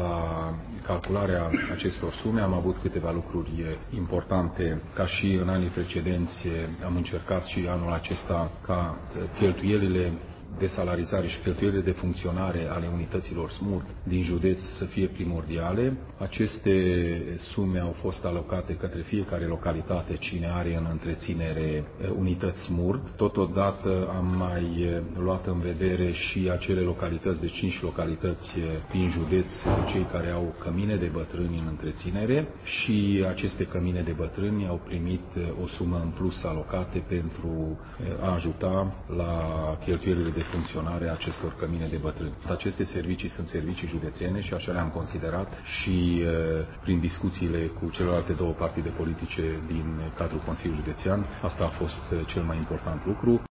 la calcularea acestor sume am avut câteva lucruri importante. Ca și în anii precedenți, am încercat și anul acesta ca cheltuielile de salarizare și cheltuielile de funcționare ale unităților SMURD din județ să fie primordiale. Aceste sume au fost alocate către fiecare localitate cine are în întreținere unități SMURD. Totodată am mai luat în vedere și acele localități, de 5 localități din județ, cei care au cămine de bătrâni în întreținere, și aceste cămine de bătrâni au primit o sumă în plus alocate pentru a ajuta la cheltuielile de funcționare a acestor cămine de bătrâni. Aceste servicii sunt servicii județene și așa le-am considerat și prin discuțiile cu celelalte două partide politice din cadrul Consiliului Județean. Asta a fost cel mai important lucru.